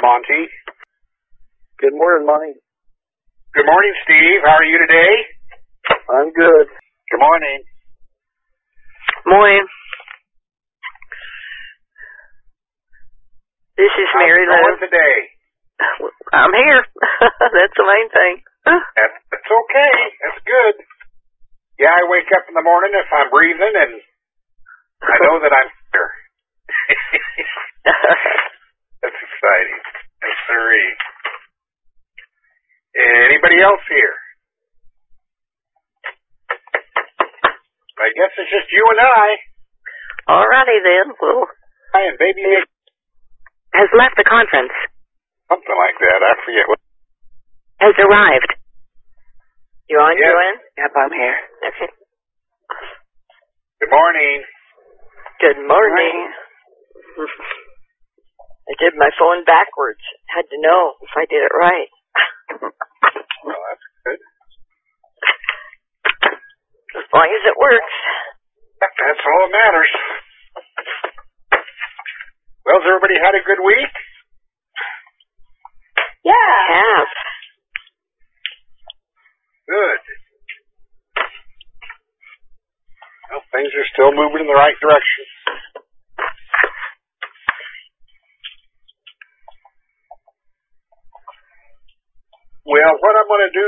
Monty. Good morning, Monty. Good morning, Steve. How are you today? I'm good. Good morning. Morning. This is Mary Lou. How's it going today? I'm here. That's the main thing. That's okay. That's good. Yeah, I wake up in the morning if I'm breathing, and I know that I'm here. That's exciting. Yes, sirree. Anybody else here? I guess it's just you and I. Alrighty then. Well, Hi, and baby Nick. has left the conference. Something like that. I forget what. Has arrived. You on, Yes. Joanne? Yep, I'm here. Okay. Good morning. Good morning. I did my phone backwards. Had to know if I did it right. Well, that's good. As long as it works. That's all that matters. Well, has everybody had a good week? Yeah. I have. Good. Well, things are still moving in the right direction. Well, what I'm going to do,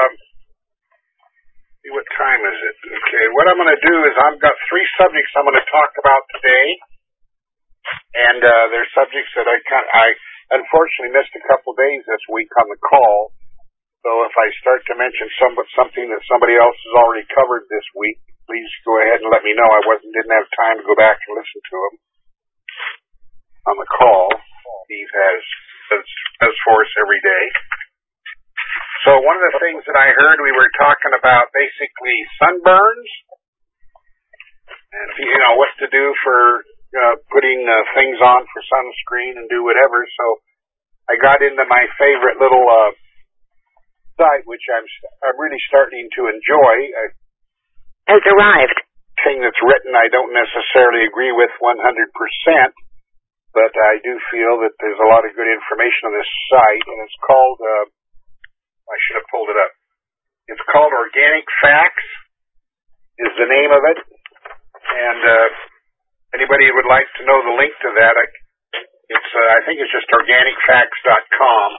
see what time is it? Okay, what I'm going to do is I've got 3 subjects I'm going to talk about today, and they're subjects that I unfortunately missed a couple days this week on the call. So if I start to mention something that somebody else has already covered this week, please go ahead and let me know. I didn't have time to go back and listen to them on the call. Steve does for us every day. So one of the things that I heard, we were talking about basically sunburns and what to do for putting things on for sunscreen and do whatever. So I got into my favorite little site, which I'm really starting to enjoy. Has arrived. Thing that's written I don't necessarily agree with 100%, but I do feel that there's a lot of good information on this site, and it's called, I should have pulled it up. It's called Organic Facts is the name of it, and anybody who would like to know the link to that, I think it's just organicfacts.com.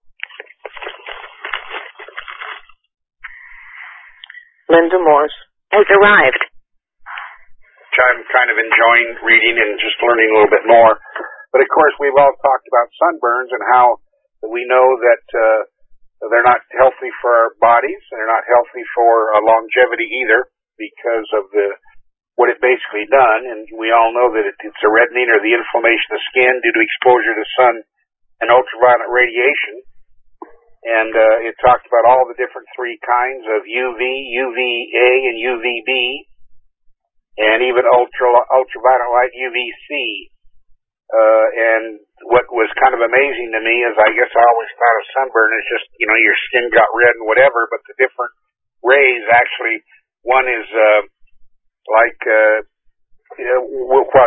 Linda Morse has arrived. Which I'm kind of enjoying reading and just learning a little bit more. But of course, we've all talked about sunburns and how we know that they're not healthy for our bodies, and they're not healthy for longevity either because of what it basically done. And we all know that it's a reddening or the inflammation of the skin due to exposure to sun and ultraviolet radiation. And it talked about all the different 3 kinds of UV, UVA, and UVB, and even ultraviolet light UVC. And what was kind of amazing to me is I guess I always thought a sunburn is just, your skin got red and whatever, but the different rays actually, one is while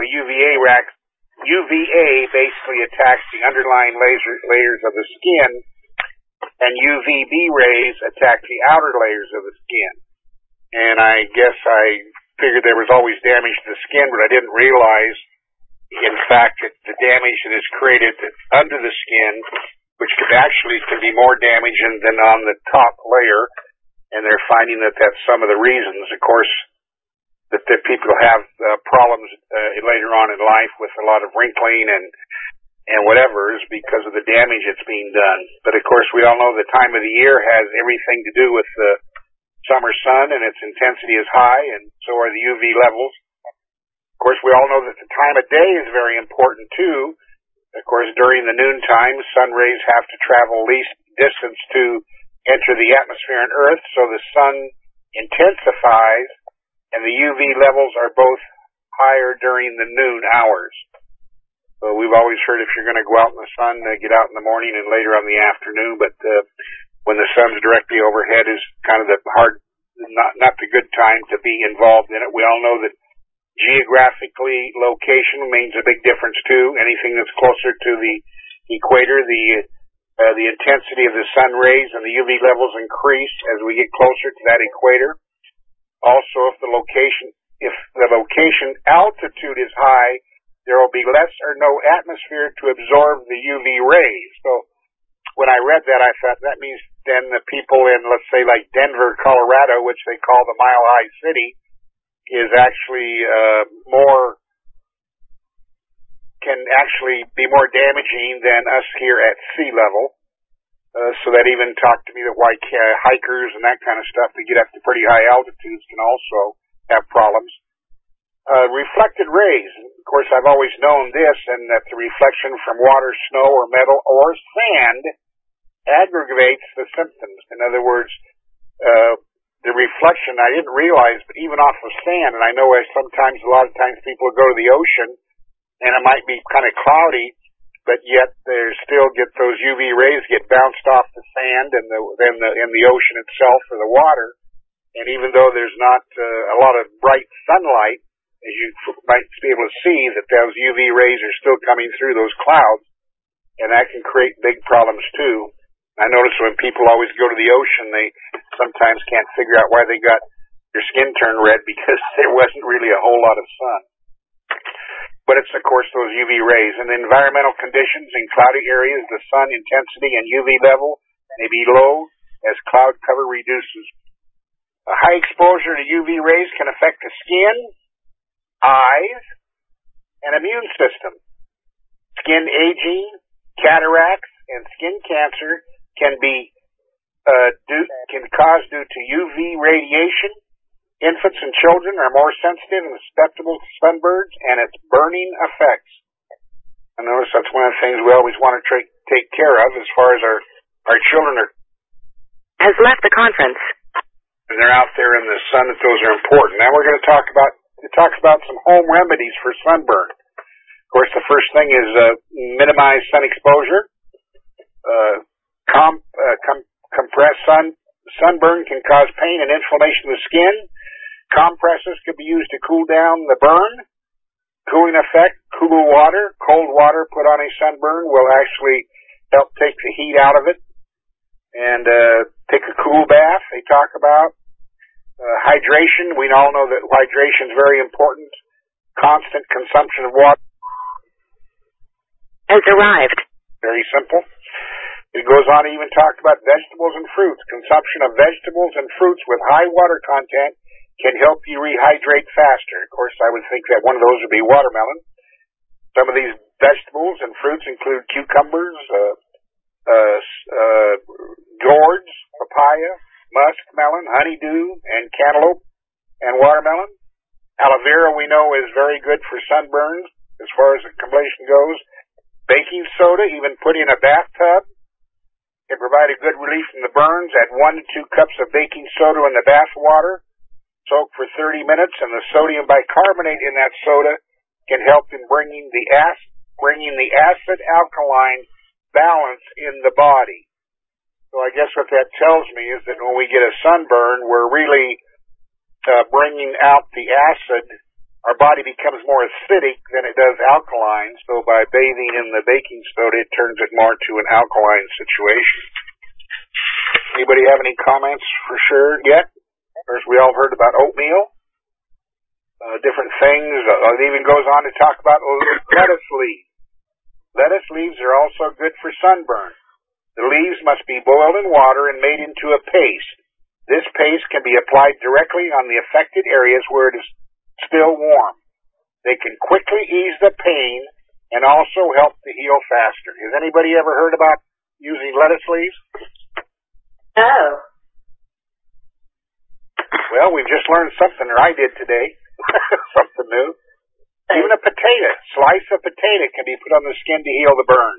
UVA basically attacks the underlying layers of the skin, and UVB rays attack the outer layers of the skin. And I guess I figured there was always damage to the skin, but I didn't realize, in fact, that the damage that is created under the skin, which can be more damaging than on the top layer, and they're finding that that's some of the reasons, of course, that people have problems later on in life with a lot of wrinkling and whatever is because of the damage that's being done. But of course, we all know the time of the year has everything to do with the summer sun, and its intensity is high, and so are the UV levels. Of course, we all know that the time of day is very important too. Of course, during the noontime, sun rays have to travel least distance to enter the atmosphere on Earth, so the sun intensifies, and the UV levels are both higher during the noon hours. So we've always heard if you're going to go out in the sun, get out in the morning and later on the afternoon, but when the sun's directly overhead is kind of the not the good time to be involved in it. We all know that geographically, location means a big difference too. Anything that's closer to the equator, the intensity of the sun rays and the UV levels increase as we get closer to that equator. Also, if the location altitude is high, there will be less or no atmosphere to absorb the UV rays. So when I read that, I thought that means then the people in, let's say, like Denver, Colorado, which they call the Mile High City, is actually can actually be more damaging than us here at sea level. So that even talked to me that why hikers and that kind of stuff that get up to pretty high altitudes can also have problems. Reflected rays. Of course, I've always known this, and that the reflection from water, snow, or metal, or sand aggravates the symptoms. In other words, the reflection, I didn't realize, but even off of sand, and I know a lot of times people go to the ocean, and it might be kind of cloudy, but yet they still get those UV rays get bounced off the sand and the ocean itself or the water. And even though there's not a lot of bright sunlight, as you might be able to see, that those UV rays are still coming through those clouds, and that can create big problems too. I notice when people always go to the ocean, they sometimes can't figure out why they got their skin turned red, because there wasn't really a whole lot of sun. But it's, of course, those UV rays. And the environmental conditions in cloudy areas, the sun intensity and UV level may be low as cloud cover reduces. A high exposure to UV rays can affect the skin, eyes, and immune system. Skin aging, cataracts, and skin cancer can cause due to UV radiation. Infants and children are more sensitive and susceptible to sunburns and its burning effects. I notice that's one of the things we always want to take care of as far as our children are. Has left the conference. And they're out there in the sun, that those are important. Now we're going to talk about some home remedies for sunburn. Of course, the first thing is minimize sun exposure. Compressed sunburn can cause pain and inflammation of the skin. Compresses could be used to cool down the burn. Cooling effect, cool water, cold water put on a sunburn will actually help take the heat out of it. And take a cool bath, they talk about. Hydration, we all know that hydration is very important. Constant consumption of water has arrived. Very simple. It goes on to even talk about vegetables and fruits. Consumption of vegetables and fruits with high water content can help you rehydrate faster. Of course, I would think that one of those would be watermelon. Some of these vegetables and fruits include cucumbers, gourds, papaya, muskmelon, honeydew, and cantaloupe, and watermelon. Aloe vera, we know, is very good for sunburns as far as accumulation goes. Baking soda, even put in a bathtub, can provide a good relief from the burns. Add 1 to 2 cups of baking soda in the bath water. Soak for 30 minutes, and the sodium bicarbonate in that soda can help in bringing the acid alkaline balance in the body. So I guess what that tells me is that when we get a sunburn, we're really bringing out the acid. Our body becomes more acidic than it does alkaline. So by bathing in the baking soda, it turns it more to an alkaline situation. Anybody have any comments for sure yet? Of course, we all heard about oatmeal, different things. It even goes on to talk about lettuce leaves. Lettuce leaves are also good for sunburn. The leaves must be boiled in water and made into a paste. This paste can be applied directly on the affected areas where it is still warm. They can quickly ease the pain and also help to heal faster. Has anybody ever heard about using lettuce leaves? No. Well, we've just learned something, or I did today. Something new. Even a potato, slice of potato can be put on the skin to heal the burn.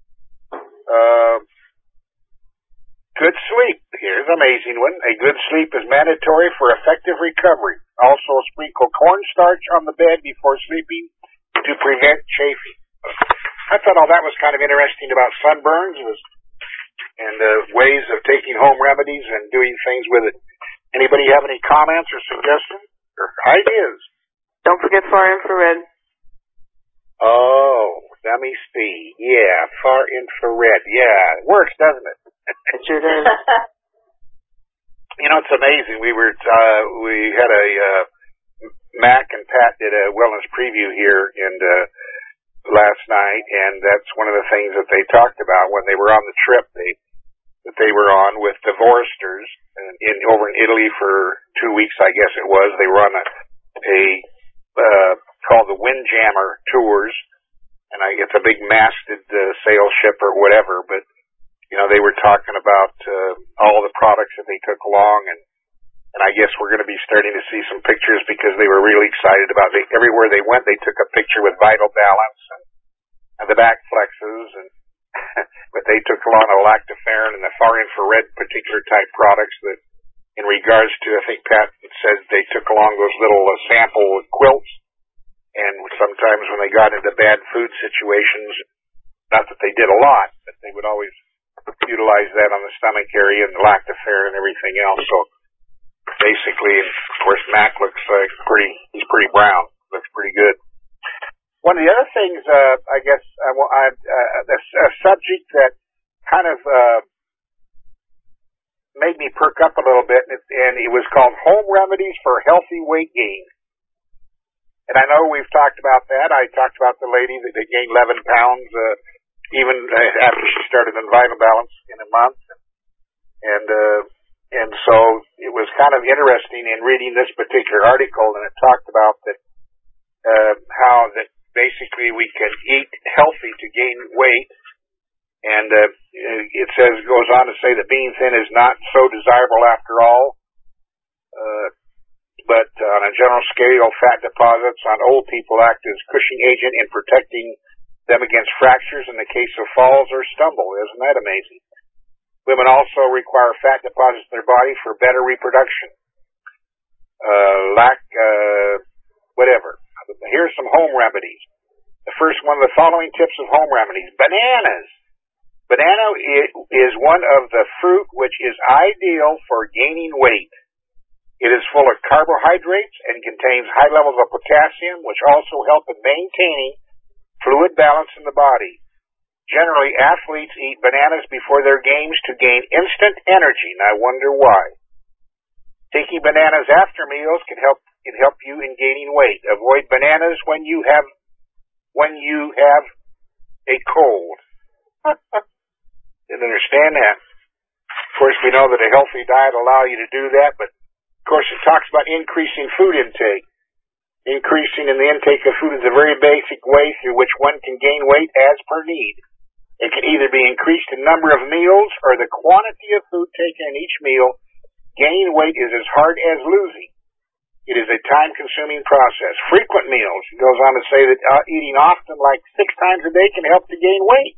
Good sleep. Here's an amazing one. A good sleep is mandatory for effective recovery. Also sprinkle cornstarch on the bed before sleeping to prevent chafing. I thought all that was kind of interesting about sunburns and ways of taking home remedies and doing things with it. Anybody have any comments or suggestions or ideas? Don't forget far infrared. Oh, Let me see. Yeah, far infrared. Yeah, it works, doesn't it? It sure does. You know, it's amazing. We had a Mac and Pat did a wellness preview here last night, and that's one of the things that they talked about when they were on the trip that they were on with the Foresters over in Italy for 2 weeks, I guess it was. They were on a called the Windjammer Tours, and it's a big masted sail ship or whatever, but you know, they were talking about all the products that they took along, and I guess we're going to be starting to see some pictures because they were really excited about it. Everywhere they went, they took a picture with Vital Balance and the back flexes, and but they took along a lactoferrin and the far infrared particular type products that, in regards to, I think Pat said they took along those little sample quilts, and sometimes when they got into bad food situations, not that they did a lot, but they would always utilize that on the stomach area and the lactoferrin and everything else. So basically, and of course, Mac looks like he's pretty brown, looks pretty good. One of the other things, I guess, a subject that kind of made me perk up a little bit, and it was called Home Remedies for Healthy Weight Gain. And I know we've talked about that. I talked about the lady that gained 11 pounds, even after she started on Vital Balance in a month. And so it was kind of interesting in reading this particular article, and it talked about that, how that basically we can eat healthy to gain weight. And it goes on to say that being thin is not so desirable after all. But on a general scale, fat deposits on old people act as cushioning agent in protecting them against fractures in the case of falls or stumble. Isn't that amazing? Women also require fat deposits in their body for better reproduction. Whatever. Here's some home remedies. The first one of the following tips of home remedies. Bananas. Banana is one of the fruit which is ideal for gaining weight. It is full of carbohydrates and contains high levels of potassium, which also help in maintaining fluid balance in the body. Generally, athletes eat bananas before their games to gain instant energy, and I wonder why. Taking bananas after meals can help you in gaining weight. Avoid bananas when you have a cold. Didn't understand that. Of course, we know that a healthy diet will allow you to do that, but of course it talks about increasing food intake. Increasing in the intake of food is a very basic way through which one can gain weight as per need. It can either be increased in number of meals or the quantity of food taken in each meal. Gaining weight is as hard as losing. It is a time-consuming process. Frequent meals, it goes on to say that eating often, like 6 times a day, can help to gain weight.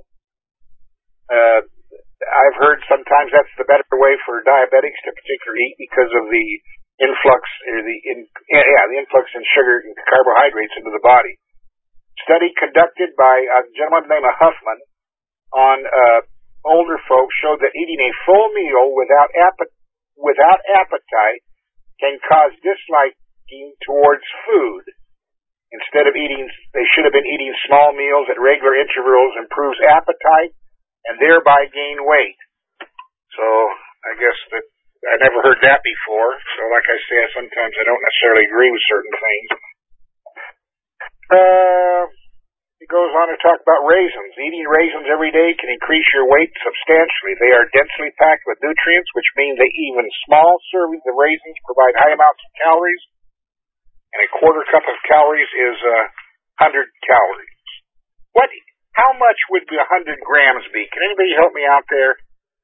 I've heard sometimes that's the better way for diabetics to particularly eat because of the influx or the influx in sugar and carbohydrates into the body. Study conducted by a gentleman named Huffman on older folks showed that eating a full meal without appetite can cause disliking towards food. Instead of they should have been eating small meals at regular intervals, improves appetite and thereby gain weight. So I guess that I never heard that before. So like I say, sometimes I don't necessarily agree with certain things. It goes on to talk about raisins. Eating raisins every day can increase your weight substantially. They are densely packed with nutrients, which means that even small servings of raisins provide high amounts of calories, and a quarter cup of calories is 100 calories. How much would 100 grams be? Can anybody help me out there?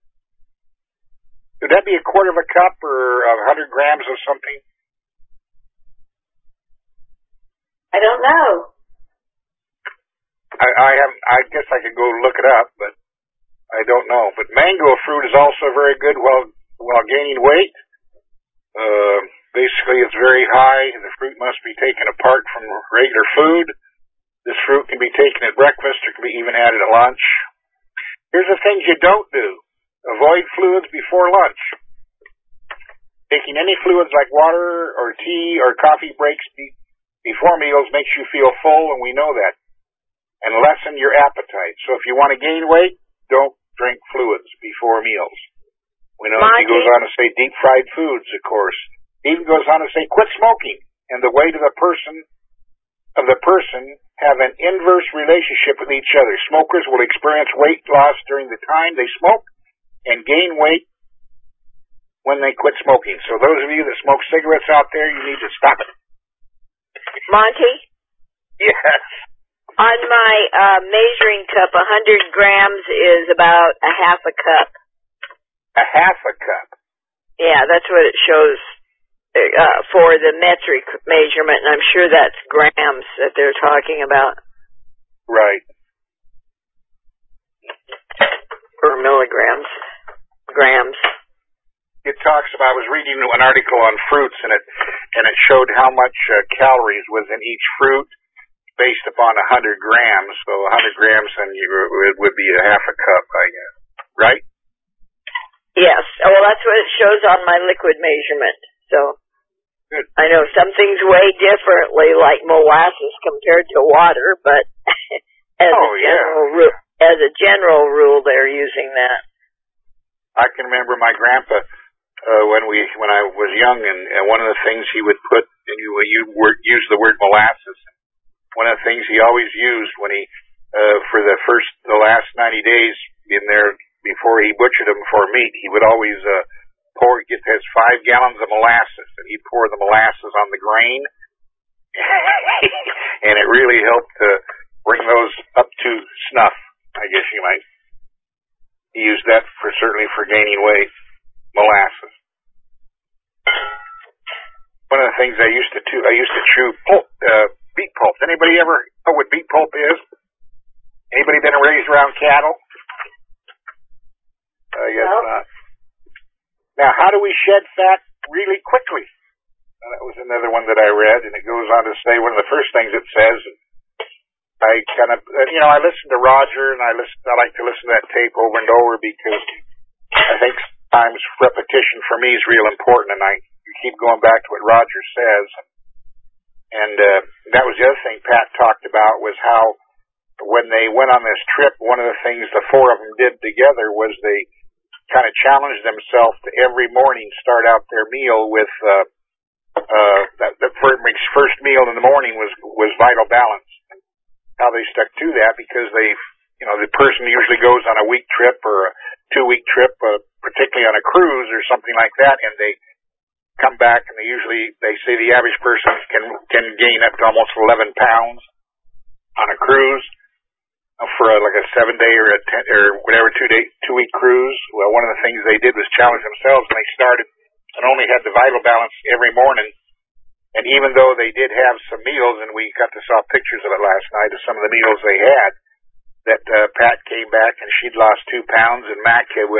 Would that be a quarter of a cup or 100 grams of something? I don't know. I guess I could go look it up, but I don't know. But mango fruit is also very good while gaining weight. Basically, it's very high. The fruit must be taken apart from regular food. This fruit can be taken at breakfast or can be even added at lunch. Here's the things you don't do. Avoid fluids before lunch. Taking any fluids like water or tea or coffee breaks before meals makes you feel full, and we know that. and lessen your appetite. So if you want to gain weight, don't drink fluids before meals. We know he goes on to say deep fried foods, of course. He even goes on to say quit smoking. And the weight of the person have an inverse relationship with each other. Smokers will experience weight loss during the time they smoke and gain weight when they quit smoking. So those of you that smoke cigarettes out there, you need to stop it. Monty? Yes. On my measuring cup, 100 grams is about a half a cup. A half a cup? Yeah, that's what it shows for the metric measurement, and I'm sure that's grams that they're talking about. Right. Or milligrams. Grams. It talks about, I was reading an article on fruits, and it showed how much calories was in each fruit based upon 100 grams. So 100 grams, and it would be a half a cup, I guess. Right? Yes. Well, that's what it shows on my liquid measurement. So good. I know some things weigh differently, like molasses compared to water, but as a general rule, they're using that. I can remember my grandpa when I was young, and one of the things he would put, and you use the word molasses. One of the things he always used when he for the last 90 days in there before he butchered them for meat, he would always get his 5 gallons of molasses, and he'd pour the molasses on the grain, and it really helped to bring those up to snuff, I guess you might. He used that certainly for gaining weight, molasses. One of the things I used to chew pulp, beet pulp. Anybody ever know what beet pulp is? Anybody been raised around cattle? I guess not. Now, how do we shed fat really quickly? That was another one that I read, and it goes on to say one of the first things it says. I kind of, I listen to Roger, and I like to listen to that tape over and over because I think sometimes repetition for me is real important, and I keep going back to what Roger says. And that was the other thing Pat talked about was how when they went on this trip, one of the things the 4 of them did together was they kind of challenged themselves to every morning start out their meal with the first meal in the morning was Vital Balance. How they stuck to that because the person usually goes on a week trip or a 2-week trip, particularly on a cruise or something like that, and they come back and they say the average person can gain up to almost 11 pounds on a cruise for like a 7-day or a 10 or whatever 2-week cruise. Well, one of the things they did was challenge themselves, and they started and only had the Vital Balance every morning. And even though they did have some meals, and we got to saw pictures of it last night of some of the meals they had, that Pat came back and she'd lost 2 pounds, and Mac had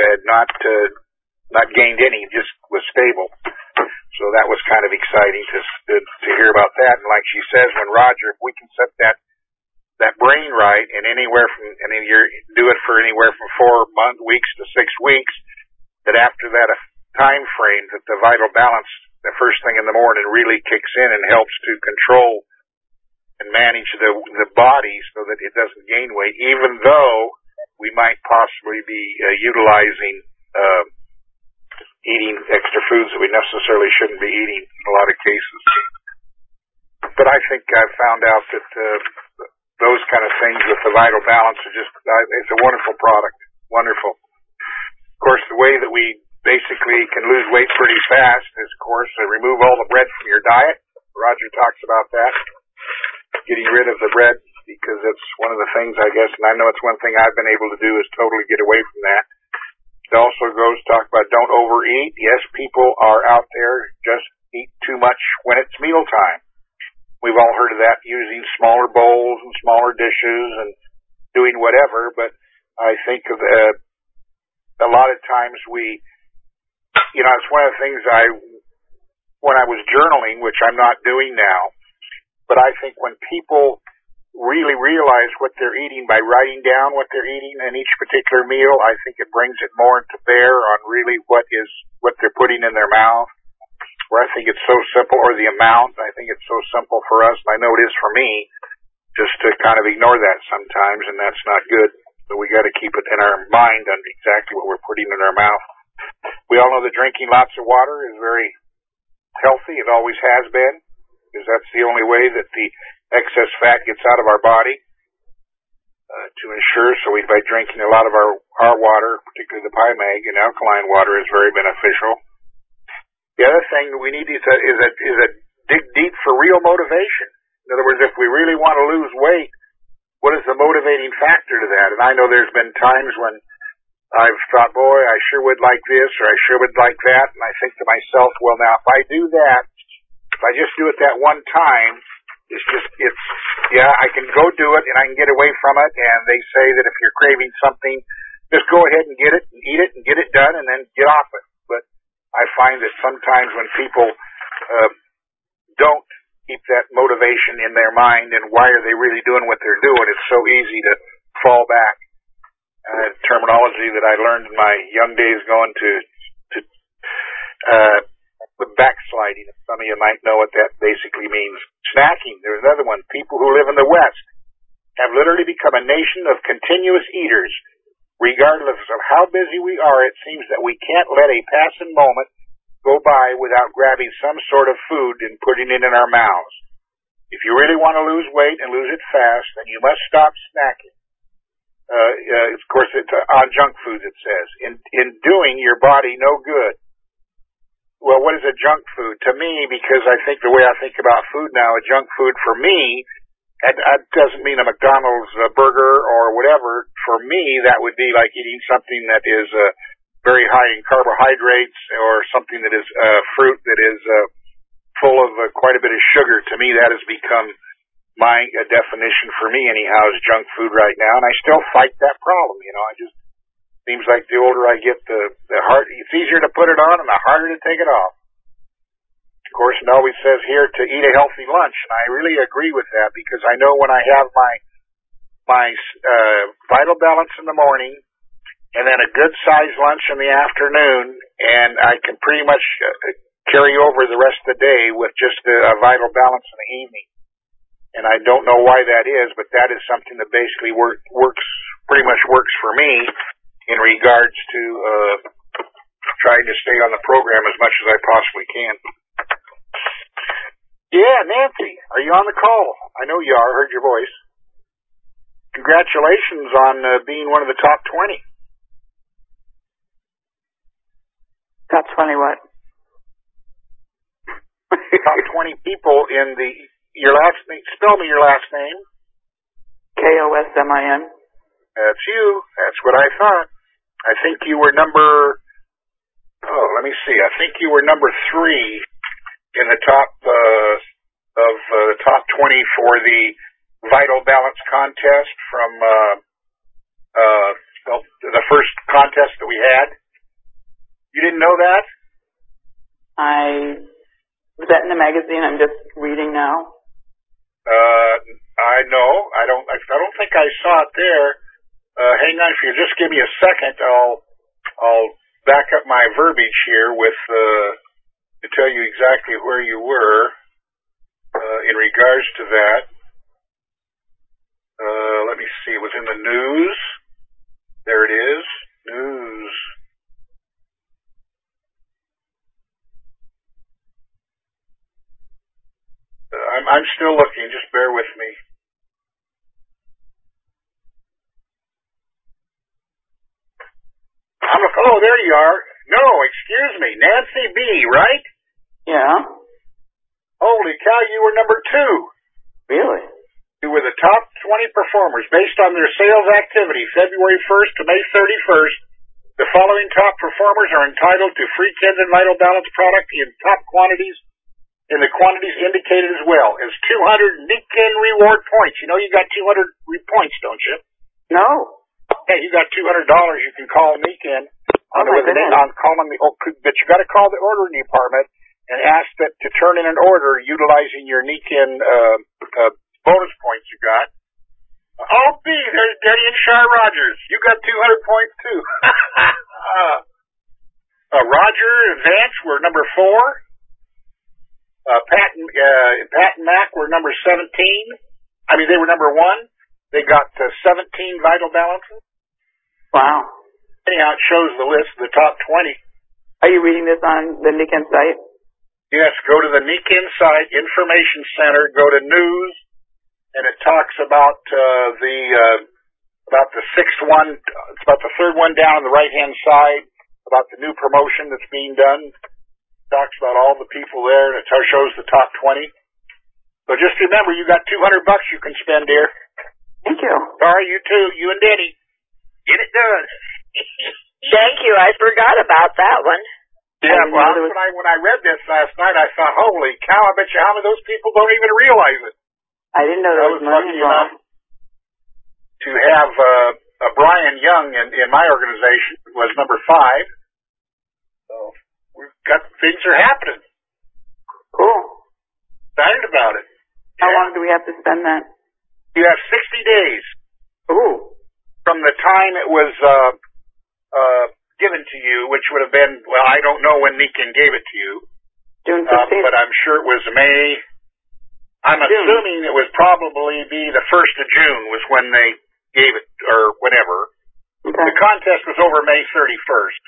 not gained any, just was stable. So that was kind of exciting to hear about that. And like she says, when Roger, if we can set that brain right, and you do it for anywhere from 4 weeks to 6 weeks, that after that time frame, that the Vital Balance, the first thing in the morning, really kicks in and helps to control and manage the body so that it doesn't gain weight, even though we might possibly be utilizing eating extra foods that we necessarily shouldn't be eating in a lot of cases. But I think I've found out that those kind of things with the Vital Balance are it's a wonderful product. Wonderful. Of course, the way that we basically can lose weight pretty fast is, of course, remove all the bread from your diet. Roger talks about that. Getting rid of the bread, because it's one of the things, I guess, and I know it's one thing I've been able to do is totally get away from that. It also goes to talk about don't overeat. Yes, people are out there just eat too much when it's mealtime. We've all heard of that, using smaller bowls and smaller dishes and doing whatever, but I think of a lot of times it's one of the things when I was journaling, which I'm not doing now, but I think when people really realize what they're eating by writing down what they're eating in each particular meal, I think it brings it more to bear on really what they're putting in their mouth. Where I think it's so simple, or the amount, I think it's so simple for us, and I know it is for me, just to kind of ignore that sometimes, and that's not good. So we got to keep it in our mind on exactly what we're putting in our mouth. We all know that drinking lots of water is very healthy. It always has been, because that's the only way that the excess fat gets out of our body. To ensure, so by drinking a lot of our water, particularly the Pymag and alkaline water, is very beneficial. The other thing we need is a dig deep for real motivation. In other words, if we really want to lose weight, what is the motivating factor to that? And I know there's been times when I've thought, boy, I sure would like this, or I sure would like that, and I think to myself, well, now if I do that, if I just do it that one time, I can go do it and I can get away from it. And they say that if you're craving something, just go ahead and get it and eat it and get it done and then get off it. But I find that sometimes when people don't keep that motivation in their mind and why are they really doing what they're doing, it's so easy to fall back. Terminology that I learned in my young days going to backsliding. Some of you might know what that basically means. Snacking. There's another one. People who live in the West have literally become a nation of continuous eaters. Regardless of how busy we are, it seems that we can't let a passing moment go by without grabbing some sort of food and putting it in our mouths. If you really want to lose weight and lose it fast, then you must stop snacking. Of course, it's on junk foods, it says. In doing your body no good. Well, what is a junk food? To me, because I think the way I think about food now, a junk food for me, and that doesn't mean a McDonald's burger or whatever. For me, that would be like eating something that is very high in carbohydrates or something that is fruit that is full of quite a bit of sugar. To me, that has become my definition for me anyhow is junk food right now, and I still fight that problem. I just seems like the older I get, the hard. It's easier to put it on and the harder to take it off. Of course, it always says here to eat a healthy lunch, and I really agree with that because I know when I have my Vital Balance in the morning and then a good sized lunch in the afternoon, and I can pretty much carry over the rest of the day with just a Vital Balance in the evening. And I don't know why that is, but that is something that basically pretty much works for me in regards to trying to stay on the program as much as I possibly can. Yeah, Nancy, are you on the call? I know you are. I heard your voice. Congratulations on being one of the top 20. Top 20 what? Top 20 people in your last name. Spell me your last name. Kosmin. That's you. That's what I thought. I think you were number, let me see. I think you were number 3 in the top of the top 20 for the Vital Balance contest from the first contest that we had. You didn't know that? Was that in the magazine? I'm just reading now. I know. I don't think I saw it there. Hang on, if you just give me a second, I'll back up my verbiage here with to tell you exactly where you were in regards to that. Let me see. It was in the news. There it is. News. I'm still looking. Just bear with me. Oh, there you are. No, excuse me. Nancy B., right? Yeah. Holy cow, you were number 2. Really? You were the top 20 performers based on their sales activity, February 1st to May 31st. The following top performers are entitled to free Kenzen Vital Balance product in top quantities, in the quantities indicated as well as 200 Nikken reward points. You know you got 200 points, don't you? No. Hey, you got $200 you can call Nikken on but you got to call the ordering department and ask that to turn in an order utilizing your Nikken bonus points you got. Oh, B, there's Denny and Shar Rogers. You got 200 points too. Roger and Vance were number 4. Pat and Mac were number 17. I mean, they were number one. They got 17 vital balances. Wow. Anyhow, it shows the list, the top 20. Are you reading this on the Nikken site? Yes, go to the Nikken site, Information Center, go to News, and it talks about the sixth one. It's about the third one down on the right-hand side, about the new promotion that's being done. It talks about all the people there, and it shows the top 20. So just remember, you got $200 you can spend, dear. Thank you. Sorry, you too. You and Denny. Get it done. Thank you. I forgot about that one. Yeah, well, when I read this last night, I thought, holy cow, I bet you how many of those people don't even realize it. I didn't know there was money involved. To have Brian Young in my organization was number 5. So we've got things are happening. Cool. Excited about it. How long do we have to spend that? You have 60 days. Ooh. From the time it was given to you, which would have been, well, I don't know when Nikken gave it to you. June 15th. But I'm sure it was May. I'm assuming it would probably be the 1st of June was when they gave it, or whatever. Okay. The contest was over May 31st.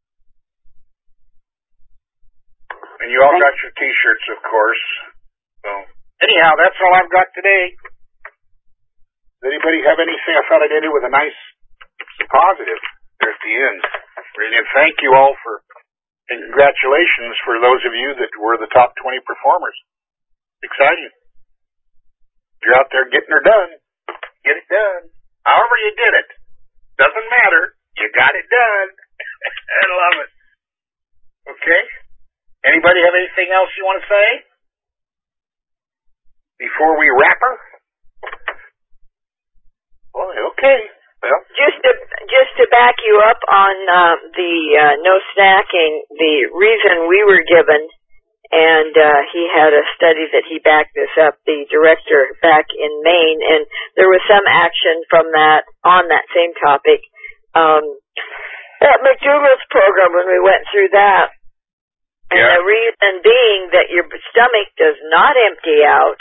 And you all got your T-shirts, of course. So, anyhow, that's all I've got today. Does anybody have anything? I thought I'd end it with a nice positive there at the end. And thank you all and congratulations for those of you that were the top 20 performers. Exciting. You're out there getting her done. Get it done. However you did it. Doesn't matter. You got it done. I love it. Okay. Anybody have anything else you want to say? Before we wrap her? Well, okay. Well, just to back you up on the no snacking, the reason we were given, and he had a study that he backed this up, the director back in Maine, and there was some action from that on that same topic. At McDougall's program when we went through that, and the reason being that your stomach does not empty out.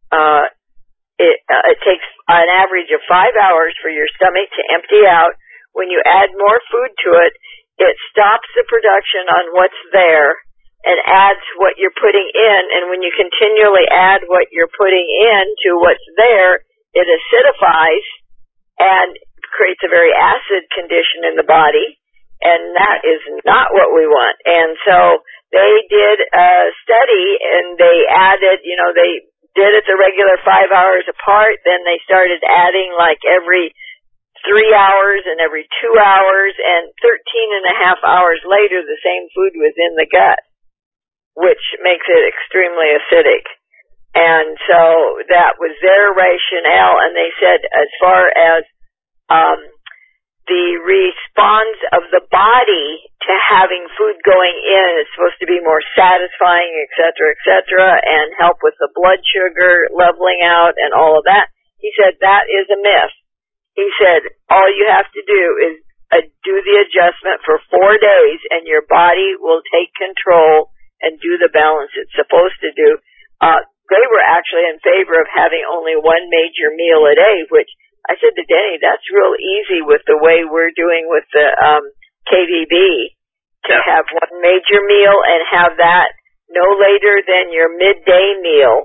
It takes an average of 5 hours for your stomach to empty out. When you add more food to it, it stops the production on what's there and adds what you're putting in. And when you continually add what you're putting in to what's there, it acidifies and creates a very acid condition in the body. And that is not what we want. And so they did a study and they added, they did it the regular 5 hours apart, then they started adding like every 3 hours and every 2 hours, and 13 and a half hours later the same food was in the gut, which makes it extremely acidic. And so that was their rationale, and they said as far as the response of the body to having food going in is supposed to be more satisfying, et cetera, and help with the blood sugar leveling out and all of that. He said that is a myth. He said all you have to do is do the adjustment for 4 days and your body will take control and do the balance it's supposed to do. They were actually in favor of having only one major meal a day, which I said to Denny, that's real easy with the way we're doing with the KVB to have one major meal and have that no later than your midday meal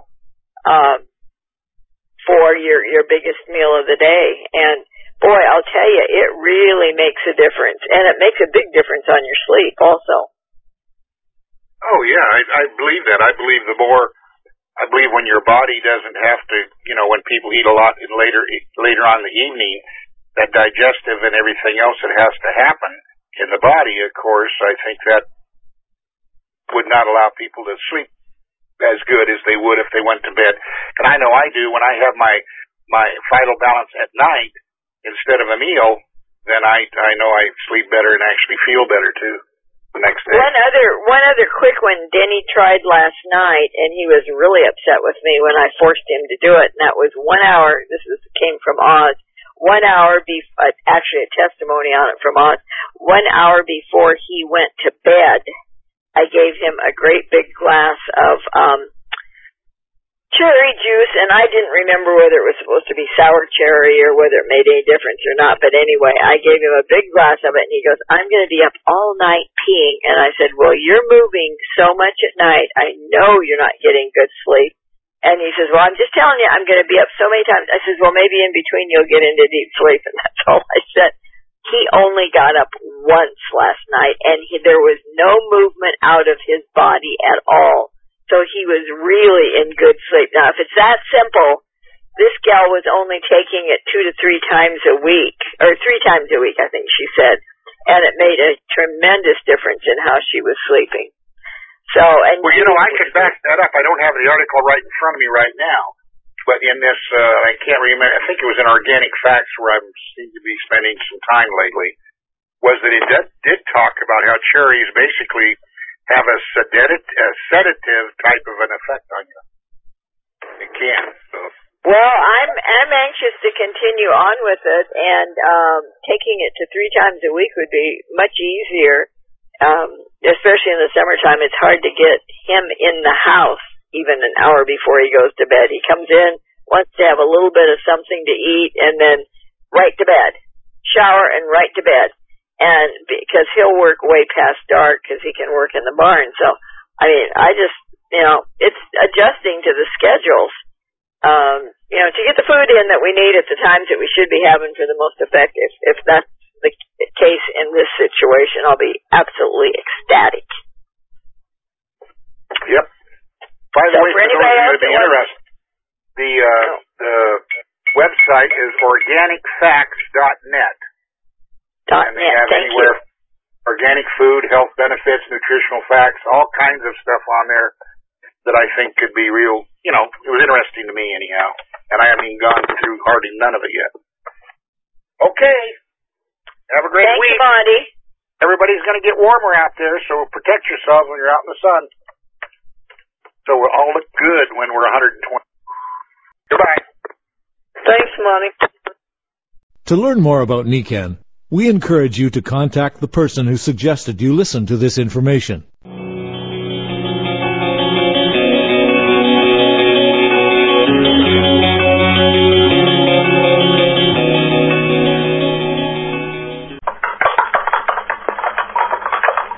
for your biggest meal of the day. And boy, I'll tell you, it really makes a difference, and it makes a big difference on your sleep also. Oh yeah, I believe that. I believe when your body doesn't have to, when people eat a lot later on in the evening, that digestive and everything else that has to happen in the body, of course, I think that would not allow people to sleep as good as they would if they went to bed. And I know I do when I have my vital balance at night instead of a meal, then I know I sleep better and actually feel better too. Next day. One other quick one Denny tried last night, and he was really upset with me when I forced him to do it, and that was 1 hour, came from Oz, 1 hour actually a testimony on it from Oz, 1 hour before he went to bed, I gave him a great big glass of cherry juice, and I didn't remember whether it was supposed to be sour cherry or whether it made any difference or not. But anyway, I gave him a big glass of it, and he goes, "I'm going to be up all night peeing." And I said, "Well, you're moving so much at night. I know you're not getting good sleep." And he says, "Well, I'm just telling you, I'm going to be up so many times." I said, "Well, maybe in between you'll get into deep sleep." And that's all I said. He only got up once last night, and there was no movement out of his body at all. So he was really in good sleep. Now, if it's that simple, this gal was only taking it 2 to 3 times a week, or 3 times a week, I think she said, and it made a tremendous difference in how she was sleeping. So, and well, you know, I could back that up. I don't have the article right in front of me right now, but in this, I can't remember. I think it was in Organic Facts where I seem to be spending some time lately. Was that it did talk about how cherries basically have a sedative type of an effect on you. It can. So. Well, I'm anxious to continue on with it, and taking it to 3 times a week would be much easier, especially in the summertime. It's hard to get him in the house even an hour before he goes to bed. He comes in, wants to have a little bit of something to eat, and then right to bed. Shower and right to bed. And because he'll work way past dark because he can work in the barn. So, I mean, I just, you know, it's adjusting to the schedules. You know, to get the food in that we need at the times that we should be having for the most effective. If that's the case in this situation, I'll be absolutely ecstatic. Yep. By the way, for those of you who would be interested, the website is organicfacts.net. And they have anywhere organic food, health benefits, nutritional facts, all kinds of stuff on there that I think could be real, you know, it was interesting to me anyhow. And I haven't even gone through hardly none of it yet. Okay. Have a great week. Thank you, Monty. Everybody's going to get warmer out there, so protect yourselves when you're out in the sun. So we'll all look good when we're 120. Goodbye. Thanks, Monty. To learn more about Nican, we encourage you to contact the person who suggested you listen to this information.